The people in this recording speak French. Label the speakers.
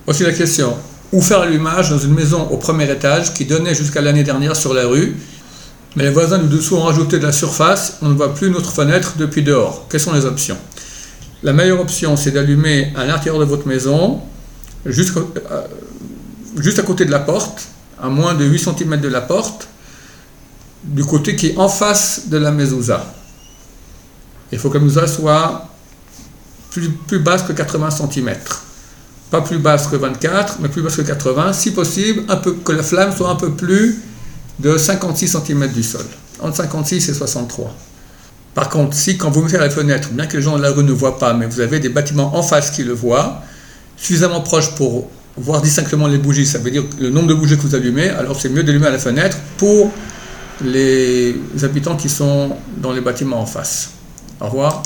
Speaker 1: Voici la question. Où faire l'allumage dans une maison au premier étage qui donnait jusqu'à l'année dernière sur la rue, mais les voisins du dessous ont rajouté de la surface, on ne voit plus notre fenêtre depuis dehors. Quelles sont les options? La meilleure option, c'est d'allumer à l'intérieur de votre maison, juste à côté de la porte, à moins de 8 cm de la porte, du côté qui est en face de la mezouza. Il faut que la mezouza soit plus basse que 80 cm. Pas plus basse que 24, mais plus basse que 80. Si possible, que la flamme soit un peu plus de 56 cm du sol. Entre 56 et 63. Par contre, si quand vous mettez à la fenêtre, bien que les gens de la rue ne voient pas, mais vous avez des bâtiments en face qui le voient, suffisamment proches pour voir distinctement les bougies, ça veut dire le nombre de bougies que vous allumez, alors c'est mieux d'allumer à la fenêtre pour les habitants qui sont dans les bâtiments en face. Au revoir.